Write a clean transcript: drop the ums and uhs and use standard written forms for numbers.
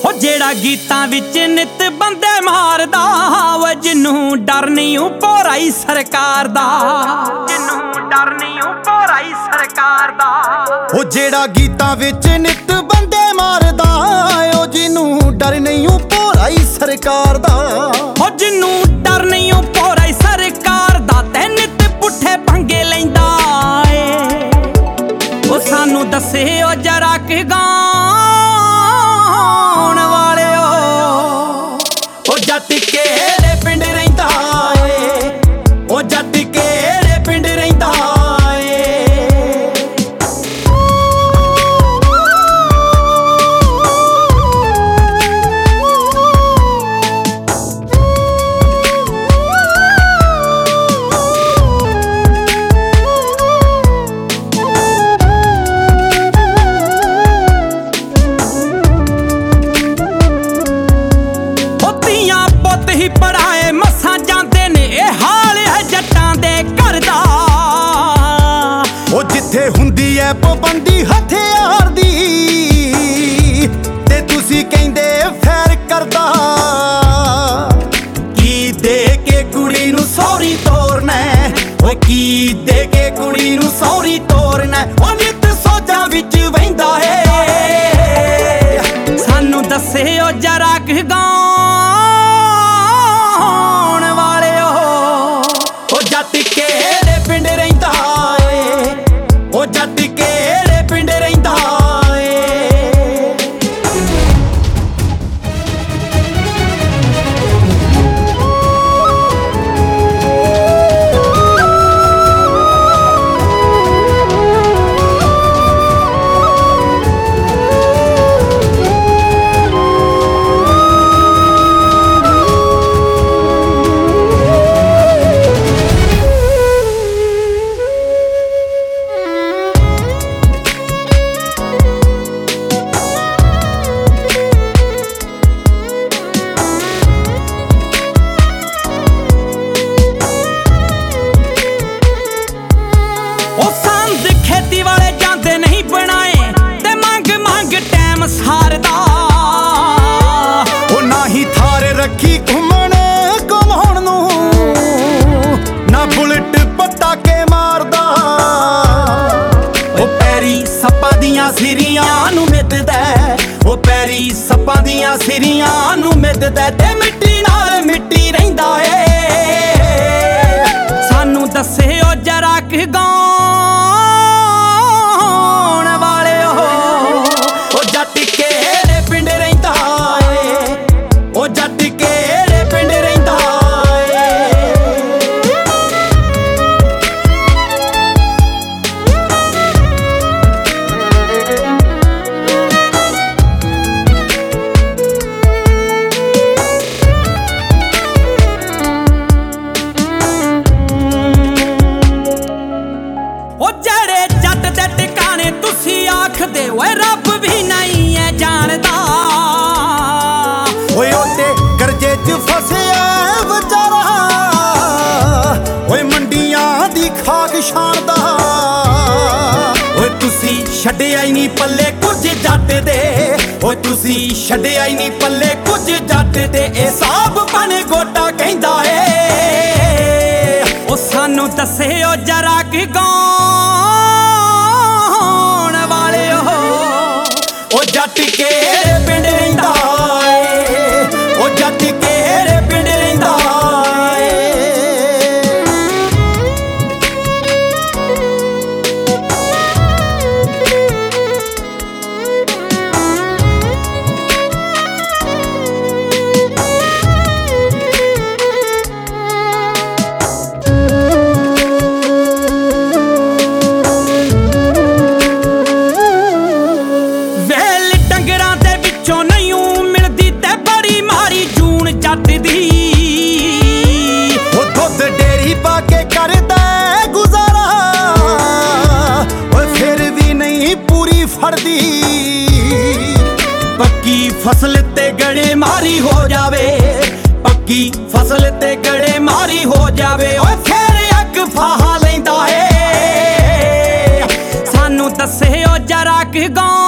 हो जेड़ा गीतां विच नित बंदे मारदा, वो जिन्नू डर नहीं भोराई सरकार दा, जिन्नू डर नहीं भोराई सरकार दा। हो जेड़ा गीतां विच नित बंदे मारदा, ओ जिन्नू डर नहीं भोराई सरकार दा। हो जिन्नू डर नहीं भोराई सरकार दा, ते नित पुठे पंगे लैंदा ए। ओ सानू दसे ओ जरा कि गाउण वालिओ, ओ जट केड़े पिंड रहिंदा ए, ओ जट केड़े पिंड रहिंदा ए। ही पढ़ाए मसां जांदे ने, ए हाल है जट्टां दे घर दा। ओ जिथे हुंदी ऐ पाबंदी हथियार दी, ते तुसी कहिंदे फैर करदा। की दे के कुड़ी नूं सौरी तोरना, ओ की दे के कुड़ी नूं सौरी तोरना, ओ नित सोचां विच वहिंदा है। सानू दसे ओ जरा कि जट केड़े पिंड रहिंदा ए, ओ जट केड़े पिंड रहिंदा ए। खेती वाले जांदे नहीं बनाए, ते मंग मंग टैम सारदा। ओ ना ही थार रखी घुमण घुमाउण नूं, ना बुलेट पटाके मारदा। ओ पैरी सप्पां दियां सिरियां नूं मिधदा, ओ पैरी सप्पां दियां सिरियां नूं मिधदा, ते मिट्टी नाल मिट्टी रहिंदा ए। सानू दसे ओ जरा कि आखदे ओए रब भी नहीं है जानदा। ओए ओते करजे च फसिया बेचारा, ओए मंडियां दी खाक छाणदा। ओए तुसी छड्डिया ही नहीं पल्ले कुछ जट दे, ओए तुसी छड्डिया ही नहीं पल्ले कुछ जट दे, ए साहब बन गोटा कहंदा ए। ओ सानू दसे ओ जरा कि जट केड़े पिंड रहिंदा ए, ओ जट केड़े पिंड रहिंदा ए। पक्की फसल ते गड़े मारी हो जावे, पक्की फसल ते गड़े मारी हो जावे, ओए फिर अग फाहा लैंदा है। सानू दसे ओ जरा कि